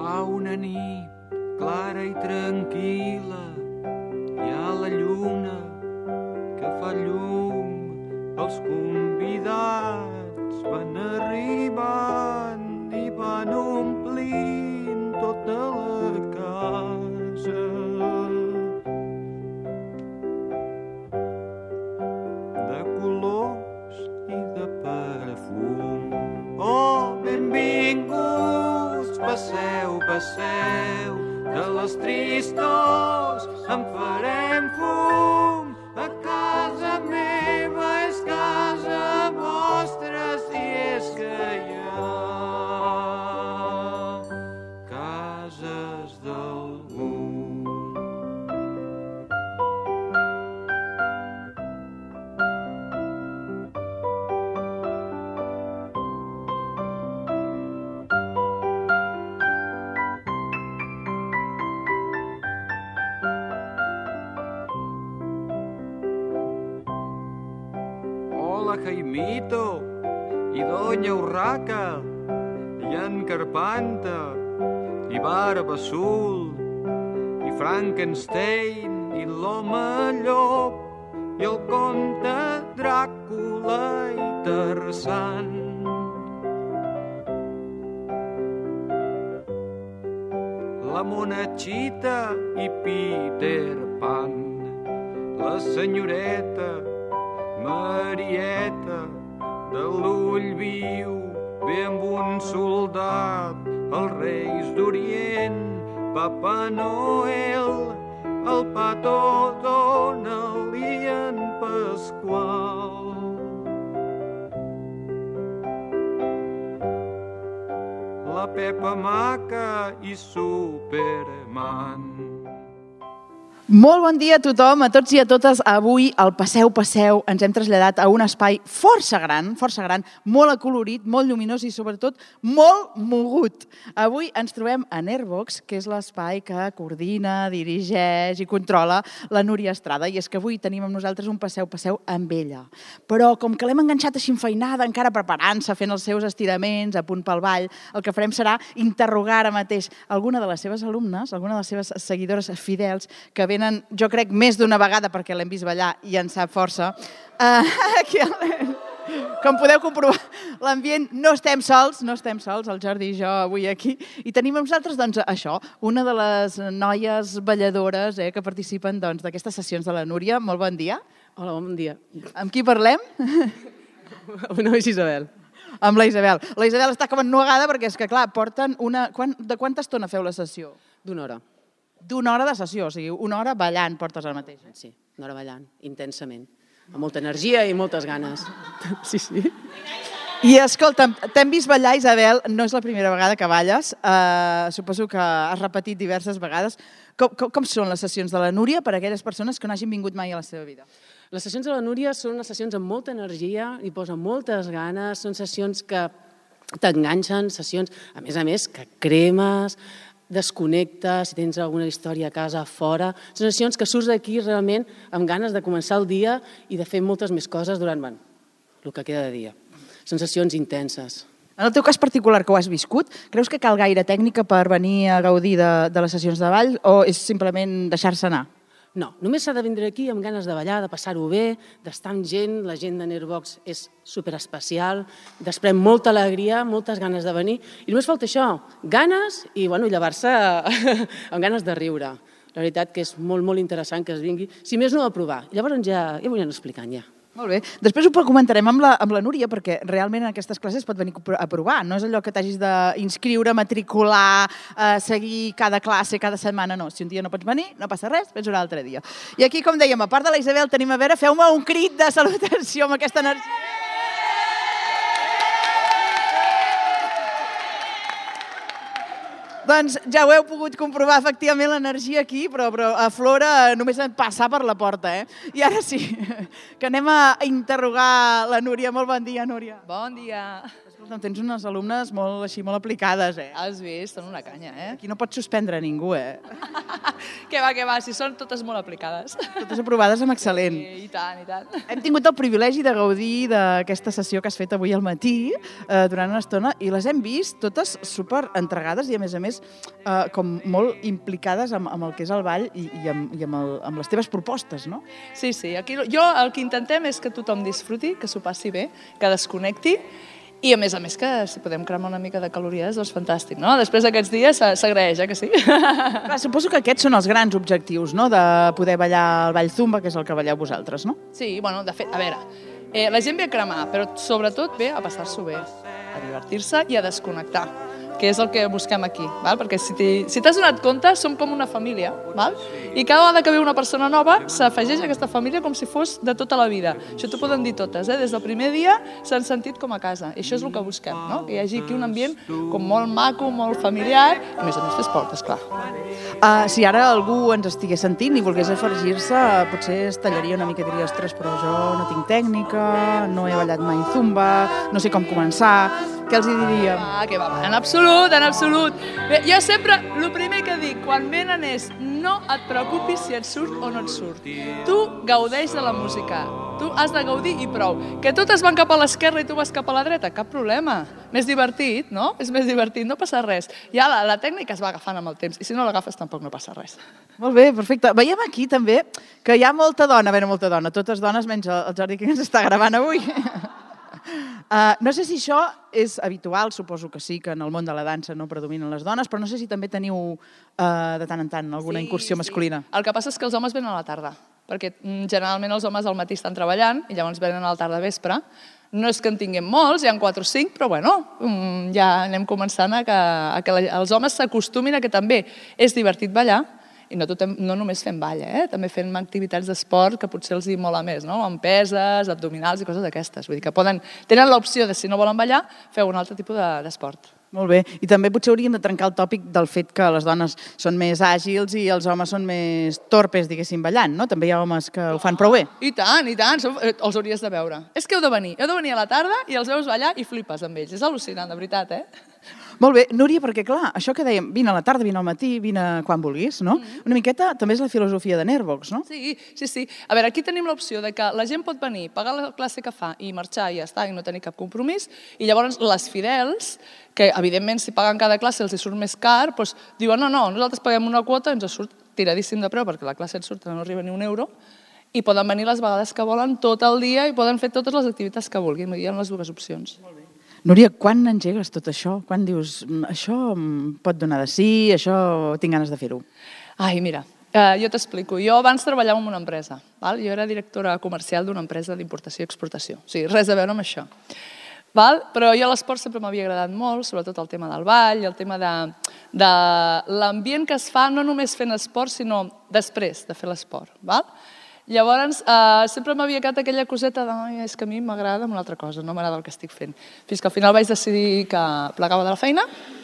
fa una nit clara i tranquil·la, hi ha la lluna que fa llum, els convidats van arribant i van omplint tota la casa. De colors i de perfum. Oh, benvinguts, passeu, passeu, de les tristors en farem fum. A casa meva és casa vostra, si és que hi ha cases d'algú. Hola, Jaimito, i Doña Urraca, i en Carpanta, i Barba Azul, i Frankenstein, i l'home llop, i el conte Dràcula i Tarzan. La Monachita i Peter Pan, la senyoreta Marieta de l'ull viu, ve amb un soldat, els Reis d'Orient, Papa Noel, el Pato Donald i en Pasqual. La Pepa Maca i Superman. Molt bon dia a tothom, a tots i a totes. Avui al Passeu Passeu ens hem traslladat a un espai força gran, molt acolorit, molt lluminós i sobretot molt mogut. Avui ens trobem a Nervox, que és l'espai que coordina, dirigeix i controla la Núria Estrada. I és que avui tenim amb nosaltres un Passeu Passeu amb ella. Però com que l'hem enganxat així enfeinada, encara preparant-se, fent els seus estiraments, a punt pel ball, el que farem serà interrogar ara mateix alguna de les seves alumnes, alguna de les seves seguidores fidels, que venen, jo crec, més d'una vegada perquè l'hem vist ballar i en sap força. Com podeu comprovar, l'ambient no estem sols, el Jordi i jo avui aquí. I tenim amb nosaltres, doncs, això, una de les noies balladores que participen d'aquestes sessions de la Núria. Molt bon dia. Hola, bon dia. Amb qui parlem? El meu nom és Isabel. Amb la Isabel. La Isabel està com ennogada perquè és que, clar, porten una... De quanta estona feu la sessió? D'una hora. D'una hora de sessió, o sigui, una hora ballant portes ara mateix. Sí, una hora ballant, intensament. Amb molta energia i moltes ganes. Sí, sí. I escolta'm, t'hem vist ballar, Isabel, no és la primera vegada que balles, suposo que has repetit diverses vegades. Com són les sessions de la Núria per a aquelles persones que no hagin vingut mai a la seva vida? Les sessions de la Núria són unes sessions amb molta energia, hi posen moltes ganes, són sessions que t'enganxen, sessions, a més, que cremes, desconnectes, si tens alguna història a casa, fora. Són sessions que surts d'aquí realment amb ganes de començar el dia i de fer moltes més coses durant el que queda de dia. Són sessions intenses. En el teu cas particular, que ho has viscut, creus que cal gaire tècnica per venir a gaudir de les sessions de ball o és simplement deixar-se anar? No, només s'ha de vindre aquí amb ganes de ballar, de passar-ho bé, d'estar amb gent. La gent de Nervox és superespecial, desprèn molta alegria, moltes ganes de venir. I només falta això, ganes i llevar-se amb ganes de riure. La veritat que és molt, molt interessant que es vingui. Si més no, a provar. Llavors ja ho anirem explicant, ja. Molt bé. Després ho comentarem amb la Núria, perquè realment en aquestes classes pot venir a provar. No és allò que t'hagis d'inscriure, matricular, seguir cada classe, cada setmana. No, si un dia no pots venir, no passa res, vens un altre dia. I aquí, com dèiem, a part de la Isabel, tenim a veure, feu-me un crit de salutació amb aquesta energia. Doncs ja ho heu pogut comprovar, efectivament, l'energia aquí, però aflora només en passar per la porta, I ara sí, que anem a interrogar la Núria. Molt bon dia, Núria. Bon dia. Escolta'm, tens unes alumnes molt aplicades, Has vist? Són una canya, Aquí no pots suspendre ningú, Que va, si són totes molt aplicades. Totes aprovades amb excel·lent. I tant, i tant. Hem tingut el privilegi de gaudir d'aquesta sessió que has fet avui al matí, durant una estona, i les hem vist totes super entregades i, a més, com molt implicades amb el que és el ball i amb les teves propostes, no? Sí, sí. Aquí, jo el que intentem és que tothom disfruti, que s'ho passi bé, que desconnecti, i a més que si podem cremar una mica de calories, doncs fantàstic, no? Després d'aquests dies s'agraeix, que sí? Clar, suposo que aquests són els grans objectius, no?, de poder ballar el ball zumba, que és el que balleu vosaltres, no? Sí, bueno, de fet, a veure, la gent ve a cremar, però sobretot ve a passar-s'ho bé, a divertir-se i a desconnectar, que és el que busquem aquí, val? Perquè si t'has donat compte, som com una família, val? I cada vegada que ve una persona nova s'afegeix a aquesta família com si fos de tota la vida. Això t'ho poden dir totes, des del primer dia s'han sentit com a casa, i això és el que busquem, no? Que hi hagi aquí un ambient com molt maco, molt familiar, i a més fer esport, esclar. Si ara algú ens estigués sentint i volgués afegir-se, potser es tallaria una mica i diria, ostres, però jo no tinc tècnica, no he ballat mai zumba, no sé com començar, què els hi diríem? Que va, en absolut, en absolut. Bé, jo sempre, el primer que dic quan venen és no et preocupis si et surt o no et surt. Tu gaudeix de la música, tu has de gaudir i prou. Que totes van cap a l'esquerra i tu vas cap a la dreta, cap problema. Més divertit, no? És més divertit, no passa res. Ja la tècnica es va agafant amb el temps i si no l'agafes tampoc no passa res. Molt bé, perfecte. Veiem aquí també que hi ha molta dona, molta dona, totes dones menys el Jordi que ens està gravant avui. No sé si això és habitual, suposo que sí, que en el món de la dansa no predominen les dones, però no sé si també teniu de tant en tant alguna incursió masculina. El que passa és que els homes venen a la tarda, perquè generalment els homes al matí estan treballant i llavors venen a la tarda vespre. No és que en tinguem molts, hi ha 4 o 5, però bueno, ja anem començant a que els homes s'acostumin a que també és divertit ballar. I no només fem ball, també fem activitats d'esport que potser els hi mola més, no? Amb peses, abdominals i coses d'aquestes. Vull dir que tenen l'opció de, si no volen ballar, feu un altre tipus d'esport. Molt bé. I també potser hauríem de trencar el tòpic del fet que les dones són més àgils i els homes són més torpes, diguéssim, ballant, no? També hi ha homes que ho fan prou bé. I tant, els hauries de veure. És que heu de venir a la tarda i els veus ballar i flipes amb ells. És al·lucinant, de veritat, Molt bé. Núria, perquè clar, això que dèiem, vine a la tarda, vine al matí, vine quan vulguis, no? Una miqueta també és la filosofia de Nervox, no? Sí. A veure, aquí tenim l'opció de que la gent pot venir, pagar la classe que fa i marxar i ja està, i no tenir cap compromís, i llavors les fidels, que evidentment si paguen cada classe els hi surt més car, doncs diuen no, nosaltres paguem una quota, ens surt tiradíssim de preu perquè la classe ens surt no arriba ni €1, i poden venir les vegades que volen tot el dia i poden fer totes les activitats que vulguin. Hi ha les dues opcions. Molt bé. Núria, quan engegues tot això? Quan dius, això pot donar de sí, això tinc ganes de fer-ho? Ai, mira, jo t'explico. Jo abans treballava en una empresa. Jo era directora comercial d'una empresa d'importació i exportació. O sigui, res a veure amb això. Però jo l'esport sempre m'havia agradat molt, sobretot el tema del ball, el tema de l'ambient que es fa no només fent esport, sinó després de fer l'esport. Llavors, sempre m'havia quedat aquella coseta de és que a mi m'agrada una altra cosa, no m'agrada el que estic fent. Fins que al final vaig decidir que plegava de la feina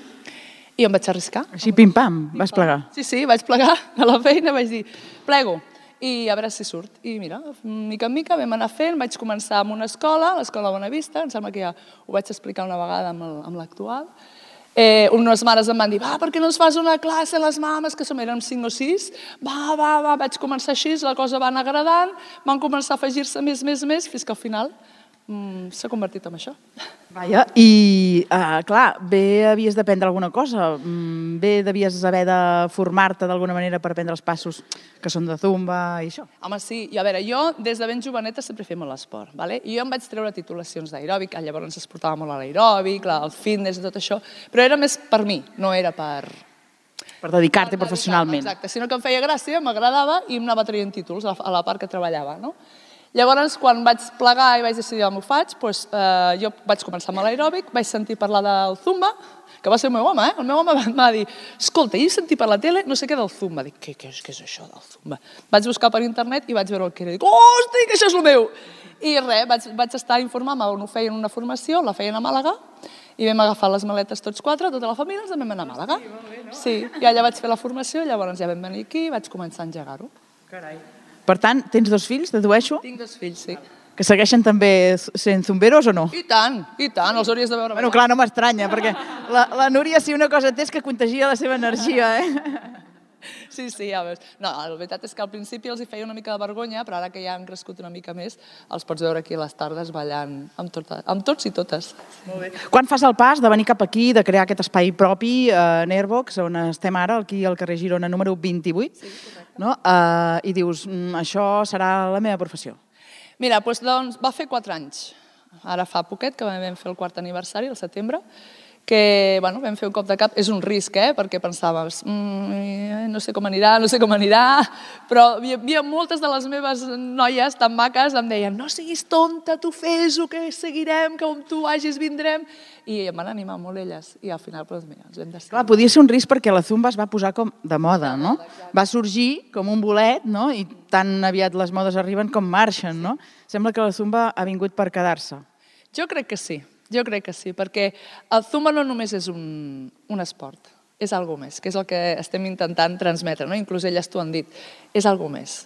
i em vaig arriscar. Així, pim-pam, vas plegar. Sí, vaig plegar de la feina, vaig dir, plego, i a veure si surt. I mira, mica en mica vam anar fent, vaig començar amb una escola, l'escola Bonavista, em sembla que ja ho vaig explicar una vegada amb l'actual. Unes mares em van dir, per què no ens fas una classe a les mames, que érem 5 o 6? Vaig començar així, la cosa va anar agradant, van començar a afegir-se més, fins que al final s'ha convertit en això. Vaja, i clar, bé havies d'aprendre alguna cosa, bé devies haver de formar-te d'alguna manera per aprendre els passos que són de zumba i això. Home, sí, i a veure, jo des de ben joveneta sempre he fet molt l'esport, i jo em vaig treure titulacions d'aeròbic, llavors es portava molt a l'aeròbic, el fitness i tot això, però era més per mi, no era per dedicar-te professionalment. Exacte, sinó que em feia gràcia, m'agradava i em anava traient títols a la part que treballava, no? Llavors, quan vaig plegar i vaig decidir m'ho faig, jo vaig començar amb l'aeròbic, vaig sentir parlar del zumba, que va ser el meu home, El meu home va dir, escolta, he sentit per la tele no sé què del zumba. Dic, què és això del zumba? Vaig buscar per internet i vaig veure el que era. Dic, hosti, que això és el meu! I res, vaig estar informant on ho feien una formació, la feien a Màlaga, i vam agafar les maletes tots 4, tota la família, ens vam anar a Màlaga. Sí, i allà vaig fer la formació, llavors ja vam venir aquí i vaig començar a engegar-ho. Carai. Per tant, tens 2 fills, dedueixo? Tinc 2 fills, sí. Que segueixen també sent zumberos o no? I tant, els hauries de veure. Bueno, clar, no m'estranya, perquè la Núria, si una cosa té, és que contagia la seva energia, Sí, ja veus. No, la veritat és que al principi els hi feia una mica de vergonya, però ara que ja han crescut una mica més, els pots veure aquí a les tardes ballant amb tots i totes. Molt bé. Quan fas el pas de venir cap aquí, de crear aquest espai propi, Nervox, on estem ara, aquí al carrer Girona número 28, sí, no? I dius, això serà la meva professió? Mira, doncs va fer 4 anys. Ara fa poquet, que vam fer el 4è aniversari, al setembre, que vam fer un cop de cap. És un risc, perquè pensaves, no sé com anirà, però hi havia moltes de les meves noies tan maques em deien, no siguis tonta, tu fes-ho, que seguirem, que on tu vagis vindrem. I em van animar molt elles, i al final ens vam decidir. Clar, podia ser un risc perquè la Zumba es va posar com de moda, no? Va sorgir com un bolet, no? I tan aviat les modes arriben com marxen, no? Sembla que la Zumba ha vingut per quedar-se. Jo crec que sí, perquè el Zumba no només és un esport, és alguna més, que és el que estem intentant transmetre, no? Inclús elles t'ho han dit, és alguna més,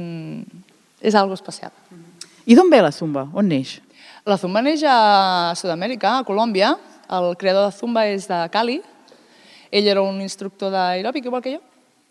és alguna especial. I d'on ve la Zumba? On neix? La Zumba neix a Sud-amèrica, a Colòmbia. El creador de Zumba és de Cali. Ell era un instructor d'aeròbic, igual que jo.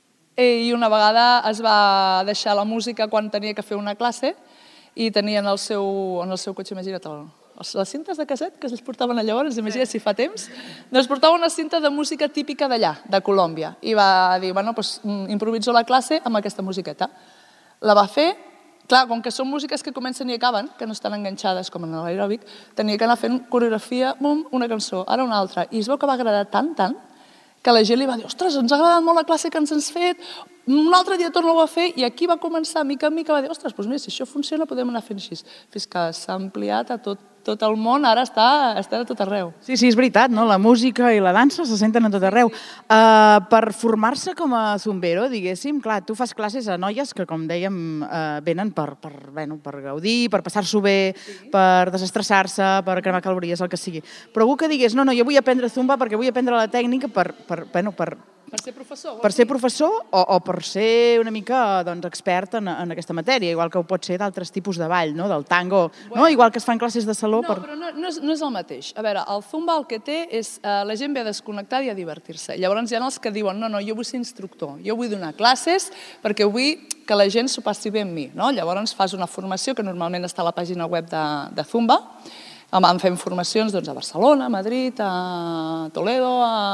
I una vegada es va deixar la música quan tenia que fer una classe i tenia en el seu cotxe, imagina't, les cintes de casset que es portaven llavors, imagina't si fa temps, doncs portava una cinta de música típica d'allà, de Colòmbia. I va dir, improviso la classe amb aquesta musiqueta. La va fer. Clar, com que són músiques que comencen i acaben, que no estan enganxades com en l'aeròbic, tenia que anar fent coreografia, una cançó, ara una altra. I es veu que va agradar tant, que la gent li va dir, ostres, ens ha agradat molt la classe que ens has fet, un altre dia torna-ho a fer, i aquí va començar, mica en mica, va dir, ostres, doncs mira, si això funciona podem anar fent així. Fins que s'ha ampliat a tot el món, ara està a tot arreu. Sí, és veritat, no? La música i la dansa se senten a tot arreu. Per formar-se com a zumbero, diguéssim, clar, tu fas classes a noies que, com dèiem, venen per gaudir, per passar-s'ho bé, per desestressar-se, per cremar calories, el que sigui. Però algú que digués, no, jo vull aprendre zumba perquè vull aprendre la tècnica per ser professor. Per ser professor o per ser una mica expert en aquesta matèria, igual que ho pot ser d'altres tipus de ball, del tango, igual que es fan classes de saló. No, però no és el mateix. A veure, el Zumba el que té és la gent ve a desconnectar i a divertir-se. Llavors hi ha els que diuen, no, jo vull ser instructor, jo vull donar classes perquè vull que la gent s'ho passi bé amb mi. Llavors fas una formació que normalment està a la pàgina web de Zumba. En fem formacions a Barcelona, a Madrid, a Toledo,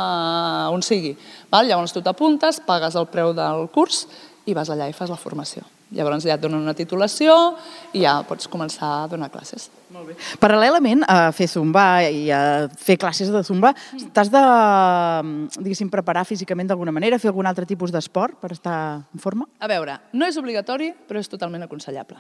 a on sigui. Llavors tu t'apuntes, pagues el preu del curs i vas allà i fas la formació. Llavors ja et donen una titulació i ja pots començar a donar classes. Molt bé. Paral·lelament a fer zumba i a fer classes de zumba, t'has de, diguéssim, preparar físicament d'alguna manera, fer algun altre tipus d'esport per estar en forma? A veure, no és obligatori, però és totalment aconsellable.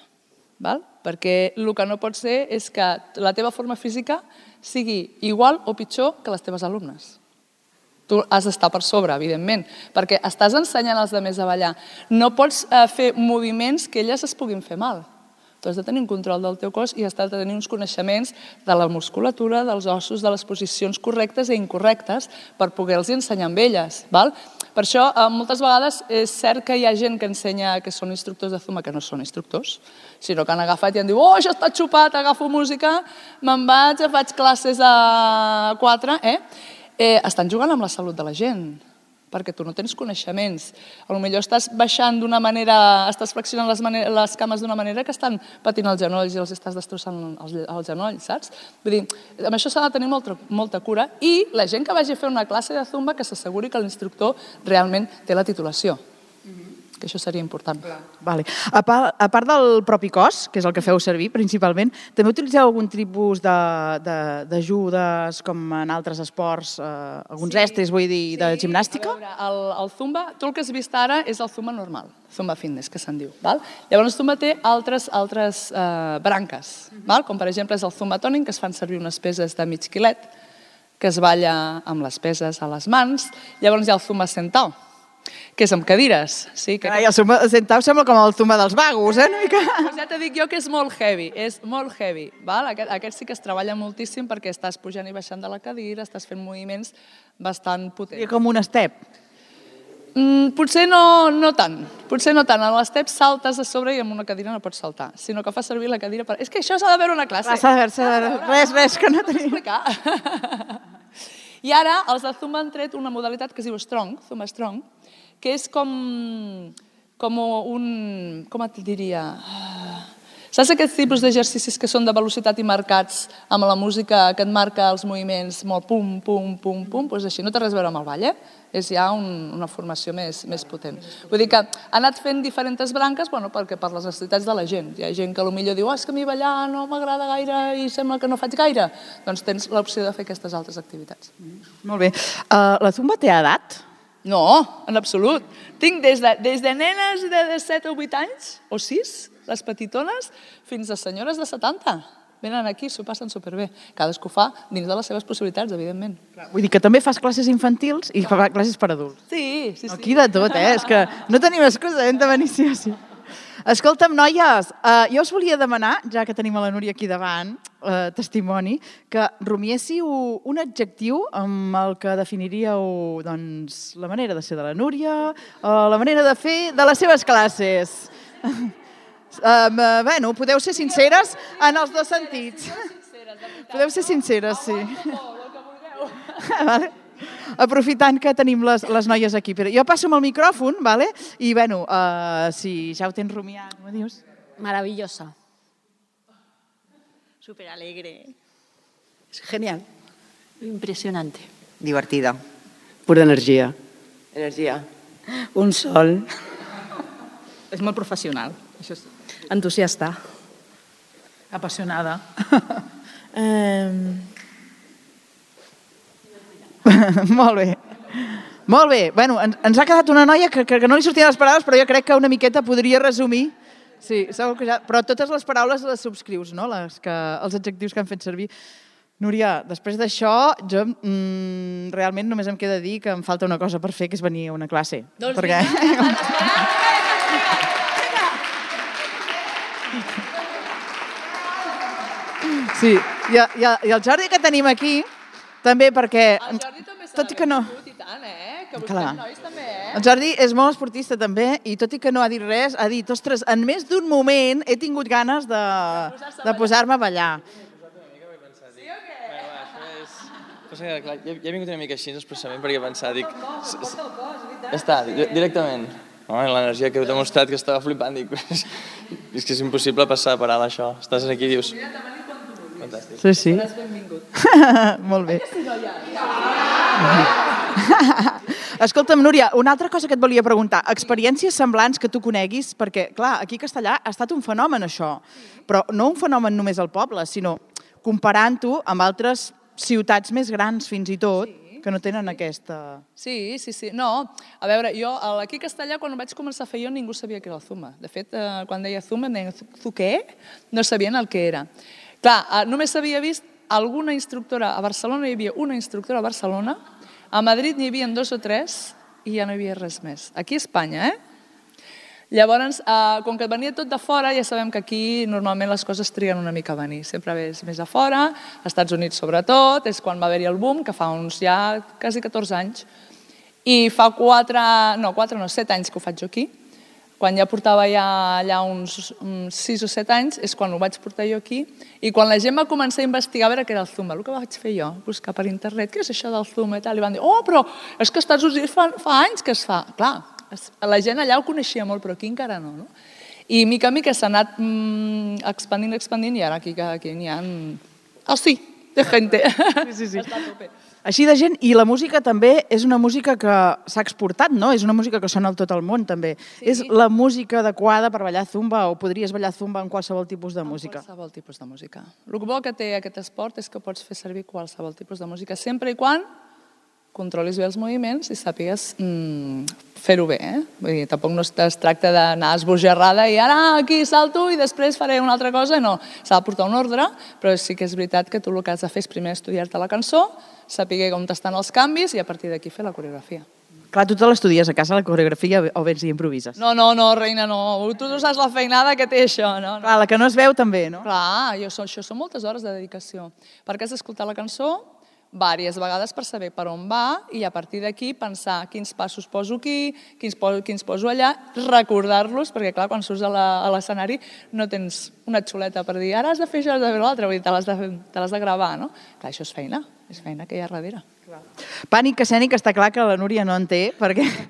Perquè el que no pot ser és que la teva forma física sigui igual o pitjor que les teves alumnes. Tu has d'estar per sobre, evidentment, perquè estàs ensenyant als altres a ballar. No pots fer moviments que elles es puguin fer mal. Tu has de tenir un control del teu cos i has de tenir uns coneixements de la musculatura, dels ossos, de les posicions correctes i incorrectes per poder-los ensenyar amb elles. Per això, moltes vegades és cert que hi ha gent que ensenya que són instructors de zumba que no són instructors, sinó que han agafat i han dit, això està xupat, agafo música, me'n vaig, faig classes a 4, estan jugant amb la salut de la gent, perquè tu no tens coneixements. Potser estàs baixant d'una manera, estàs flexionant les cames d'una manera que estan patint els genolls i els estàs destrossant els genolls, saps? Vull dir, amb això s'ha de tenir molta cura i la gent que vagi a fer una classe de zumba que s'asseguri que l'instructor realment té la titulació. Que això seria important. A part del propi cos, que és el que feu servir principalment, també utilitzeu algun tipus d'ajudes com en altres esports, alguns estris, vull dir, de gimnàstica? A veure, el zumba, tu el que has vist ara és el zumba normal, zumba fitness, que se'n diu. Llavors el zumba té altres branques, com per exemple és el zumba toning, que es fan servir unes peses de mig quilet, que es balla amb les peses a les mans. Llavors hi ha el zumba sentao, que és amb cadires. El zumba sentau sembla com el zumba dels vagos, Ja t'he dit jo que és molt heavy, Aquest sí que es treballa moltíssim perquè estàs pujant i baixant de la cadira, estàs fent moviments bastant potents. És com un step. Potser no tant. En l'estep saltes a sobre i amb una cadira no pots saltar, sinó que fas servir la cadira per... És que això s'ha de veure una classe. S'ha de veure. Res, que no tenim. I ara els de Zumba han tret una modalitat que es diu Strong, Zumba Strong, que és com un... com et diria... Saps aquests tipus d'exercicis que són de velocitat i marcats amb la música que et marca els moviments molt pum, pum, pum, pum? Doncs així, no té res a veure amb el ball, És ja una formació més potent. Vull dir que ha anat fent diferents branques perquè per les necessitats de la gent. Hi ha gent que potser diu és que a mi ballar no m'agrada gaire i sembla que no faig gaire. Doncs tens l'opció de fer aquestes altres activitats. Molt bé. La zumba té edat? No, en absolut. Tinc des de nenes de 7 o 8 anys, o 6, les petitones, fins a senyores de 70. Venen aquí, s'ho passen superbé. Cadascú fa dins de les seves possibilitats, evidentment. Vull dir que també fas classes infantils i fas classes per adults. Sí. Aquí de tot, És que no tenim excusa, hem de venir sí o sí. Escolta'm, noies, jo us volia demanar, ja que tenim a la Núria aquí davant, testimoni, que rumiéssiu un adjectiu amb el que definiríeu la manera de ser de la Núria o la manera de fer de les seves classes. Bueno, podeu ser sinceres en els dos sentits. Podeu ser sinceres, sí. Aprofitant que tenim les noies aquí. Jo passo amb el micròfon, i bueno, si ja ho tens rumiat, com dius? Maravillosa. Súper alegre. Genial. Impresionante. Divertida. Pura energia. Energia. Un sol. És molt professional. Això sí. Entusiasta. Apassionada. Molt bé. Molt bé. Bueno, ens ha quedat una noia que no li sortien les paraules, però jo crec que una miqueta podria resumir. Sí, segur que ja... Però totes les paraules les subscrius, no? Els adjectius que han fet servir. Núria, després d'això, jo realment només em queda dir que em falta una cosa per fer, que és venir a una classe. Doncs perquè... Sí, i el Jordi que tenim aquí, també perquè... El Jordi també s'ha tot i que no... i tant, que vostès Clar. nois també, El Jordi és molt esportista també i tot i que no ha dit res, ha dit, ostres, en més d'un moment he tingut ganes de posar-me a ballar. Sí o què? Ja he vingut una mica així expressament perquè he pensat, dic... Ja està, directament. L'energia que heu demostrat que estava flipant, dic... És que és impossible passar per alt això. Estàs aquí i dius... Fantàstic. Sí, sí. Seràs benvingut. Molt bé. Escolta'm, Núria, una altra cosa que et volia preguntar. Experiències semblants que tu coneguis, perquè, clar, aquí a Castellà ha estat un fenomen, això. Però no un fenomen només al poble, sinó comparant-ho amb altres ciutats més grans, fins i tot, que no tenen aquesta... Sí. No, a veure, jo aquí a Castellà, quan ho vaig començar a fer jo, ningú sabia què era el zumba. De fet, quan deia zumba, em deien què? No sabien el que era. Clar, només s'havia vist alguna instructora a Barcelona, hi havia una instructora a Barcelona, a Madrid n'hi havia 2 o 3 i ja no hi havia res més. Aquí a Espanya, Llavors, com que venia tot de fora, ja sabem que aquí normalment les coses triguen una mica a venir. Sempre ves més a fora, als Estats Units sobretot, és quan va haver-hi el boom, que fa uns ja quasi 14 anys. I fa 7 anys que ho faig jo aquí. Quan ja portava allà uns 6 o 7 anys, és quan ho vaig portar jo aquí. I quan la gent va començar a investigar a veure què era el zumba, el que vaig fer jo, buscar per internet, què és això del zumba i tal, i van dir, però és que als Estats Units fa anys que es fa. Clar, la gent allà ho coneixia molt, però aquí encara no. I mica en mica s'ha anat expandint i ara aquí n'hi ha... sí, de gente. Sí. Està a tope. Així de gent, i la música també és una música que s'ha exportat, no? És una música que sona a tot el món, també. Sí. És la música adequada per ballar zumba o podries ballar zumba en qualsevol tipus de música? En qualsevol tipus de música. El bo que té aquest esport és que pots fer servir qualsevol tipus de música, sempre i quan controlis bé els moviments i sàpigues fer-ho bé. Vull dir, tampoc no es tracta d'anar esbojarrada i ara aquí salto i després faré una altra cosa. No, s'ha de portar un ordre, però sí que és veritat que tu el que has de fer és primer estudiar-te la cançó, saber on estan els canvis i a partir d'aquí fer la coreografia. Clar, tu te l'estudies a casa, la coreografia, o vens i improvises? No, reina, no. Tu no saps la feinada que té això. Clar, la que no es veu també, no? Clar, això són moltes hores de dedicació. Perquè has d'escoltar la cançó diverses vegades per saber per on va i a partir d'aquí pensar quins passos poso aquí, quins poso allà, recordar-los, perquè clar, quan surts a l'escenari no tens una xuleta per dir ara has de fer això, has de fer l'altre, vull dir, te l'has de gravar, no? Clar, això és feina que hi ha darrere. Pànic escènic està clar que la Núria no en té, perquè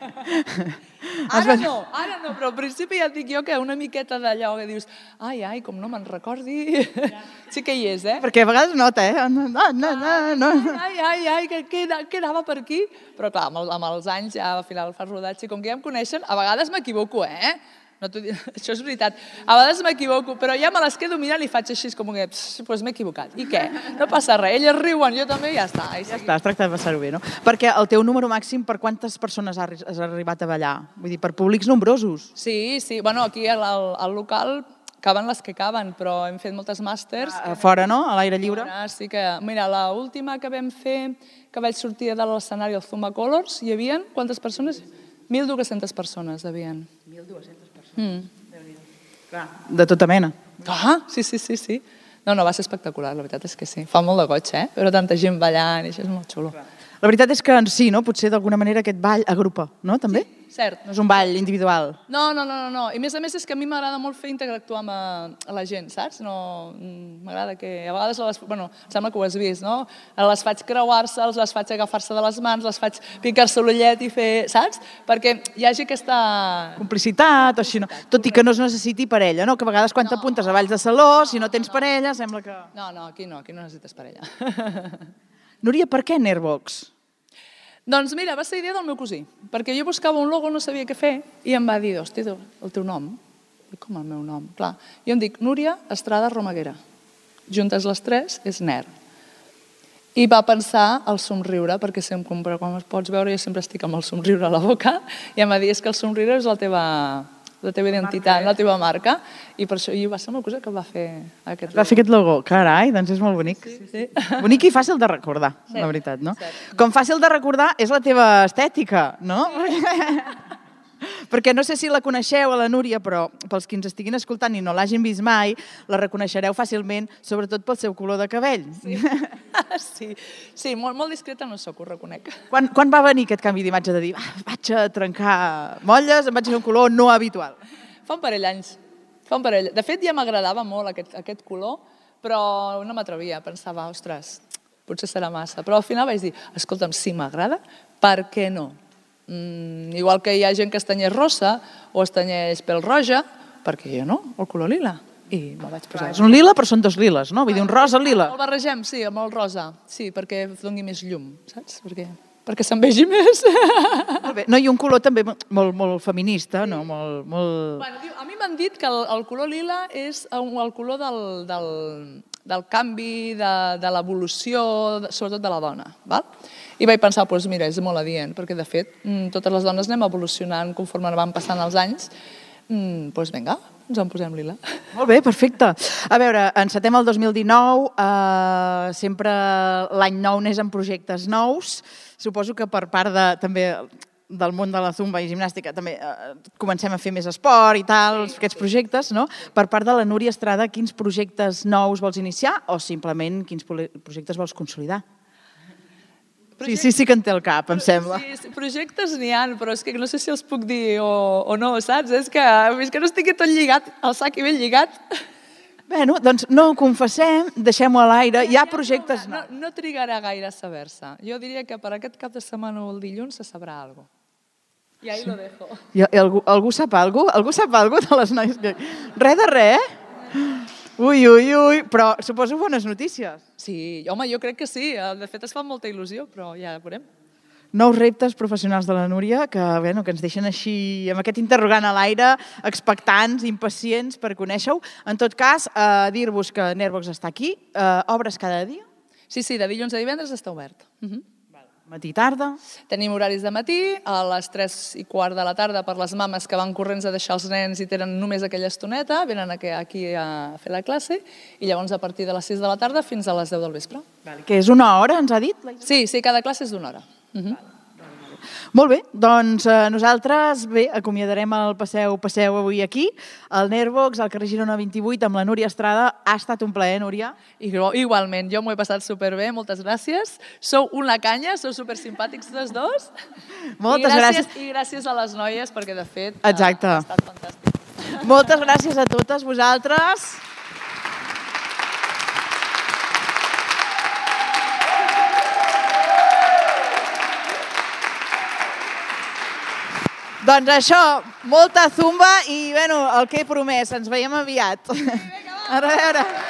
Ara no, però al principi ja et dic jo que una miqueta d'allò que dius ai, com no me'n recordi... Sí que hi és, Perquè a vegades nota, No. Ai, que anava per aquí? Però clar, amb els anys ja al final fas rodatge i com que ja em coneixen, a vegades m'equivoco, No això és veritat. A vegades m'equivoco, però ja me les quedo mirant i faig així com que m'he equivocat. I què? No passa res. Elles riuen, jo també i ja està. Ja està, es tracta de passar-ho bé, no? Perquè el teu número màxim, per quantes persones has arribat a ballar? Vull dir, per públics nombrosos. Sí. Bueno, aquí al local caben les que caben, però hem fet moltes màsters. Fora, no? A l'aire lliure. Sí que, mira, l'última que vam fer, que vaig sortir de l'escenari al Zumba Colors, hi havia, quantes persones? 1.200 persones, devien. 1.200 persones. De tota mena. Sí. No, va ser espectacular, la veritat és que sí. Fa molt de goig, Veure tanta gent ballant i això és molt xulo. La veritat és que sí, no? Potser d'alguna manera aquest ball agrupa, no? També? Sí, cert. No és un ball individual. No. I a més és que a mi m'agrada molt fer interactuar amb la gent, saps? M'agrada que a vegades, em sembla que ho has vist, no? Les faig creuar-se'ls, les faig agafar-se de les mans, les faig picar-se l'ullet i fer, saps? Perquè hi hagi aquesta... Complicitat o així, no? Tot i que no es necessiti parella, no? Que a vegades quan t'apuntes a balls de saló, si no tens parella, sembla que... No, aquí no necessites parella. Núria, per què Nervox? Doncs mira, va ser idea del meu cosí, perquè jo buscava un logo, no sabia què fer, i em va dir, hòstia, el teu nom? I com el meu nom? Clar, jo em dic Núria Estrada Romaguera. Juntes les tres és NER. I va pensar el somriure, perquè sempre, quan es pots veure, jo sempre estic amb el somriure a la boca, i em va dir, és que el somriure és la teva identitat, la teva marca, i per això va ser una cosa que va fer aquest logo. Va fer aquest logo, carai, doncs és molt bonic. Sí. Bonic i fàcil de recordar, la veritat, no? Com fàcil de recordar és la teva estètica, no? Perquè no sé si la coneixeu, a la Núria, però pels que ens estiguin escoltant i no l'hagin vist mai, la reconeixereu fàcilment, sobretot pel seu color de cabell. Sí, molt discreta no sóc, ho reconec. Quan va venir aquest canvi d'imatge de dir vaig a trencar molles, em vaig a fer un color no habitual? Fa un parell d'anys. De fet, ja m'agradava molt aquest color, però no m'atrevia. Pensava, ostres, potser serà massa. Però al final vaig dir, escolta'm, si m'agrada, per què no? Igual que hi ha gent que es tenyeix rosa o es tenyeix pèl roja, perquè jo no, el color lila. I me'l vaig posar. És un lila, però són dos liles, no? Vull dir, un rosa lila. El barregem, sí, amb el rosa. Sí, perquè doni més llum, saps? Perquè se'n vegi més. Molt bé. No, i un color també molt feminista, no? A mi m'han dit que el color lila és el color del canvi, de l'evolució, sobretot de la dona. I vaig pensar, doncs mira, és molt adient, perquè de fet totes les dones anem evolucionant conforme van passant els anys. Doncs vinga, ens en posem lila. Molt bé, perfecte. A veure, encetem el 2019, sempre l'any nou neix amb projectes nous. Suposo que per part també del món de la zumba i gimnàstica també comencem a fer més esport i tal, aquests projectes, no? Per part de la Núria Estrada, quins projectes nous vols iniciar o simplement quins projectes vols consolidar? Sí que en té el cap, em sembla. Sí, projectes n'hi ha, però és que no sé si els puc dir o no, saps? És que no estigui tot lligat, el sac i ben lligat. Bé, doncs no ho confessem, deixem-ho a l'aire, hi ha projectes... No trigarà gaire a saber-se. Jo diria que per aquest cap de setmana o el dilluns se sabrà alguna cosa. I ahí lo dejo. Algú sap alguna cosa? Algú sap alguna cosa de les noies? Res de res? Ui, però suposo bones notícies. Sí, home, jo crec que sí. De fet, es fa molta il·lusió, però ja veurem. Nous reptes professionals de la Núria que ens deixen així, amb aquest interrogant a l'aire, expectants, impacients per conèixer-ho. En tot cas, dir-vos que Nervox està aquí. Obres cada dia? Sí, de dilluns a divendres està obert. Matí i tarda? Tenim horaris de matí, a les 3:15 de la tarda per les mames que van corrents a deixar els nens i tenen només aquella estoneta, venen aquí a fer la classe, i llavors a partir de les 6 de la tarda fins a les 10 del vespre. Que és una hora, ens ha dit? Sí, cada classe és d'una hora. Molt bé, doncs nosaltres acomiadarem el Passeu avui aquí, al Nervox, al carrer Girona 28, amb la Núria Estrada. Ha estat un plaer, Núria. Igualment, jo m'ho he passat superbé, moltes gràcies. Sou una canya, sou supersimpàtics tots dos. Moltes gràcies. I gràcies a les noies, perquè de fet exacte. Ha estat fantàstic. Moltes gràcies a totes vosaltres. Doncs això, molta zumba i, bueno, el que he promès, ens veiem aviat. A veure.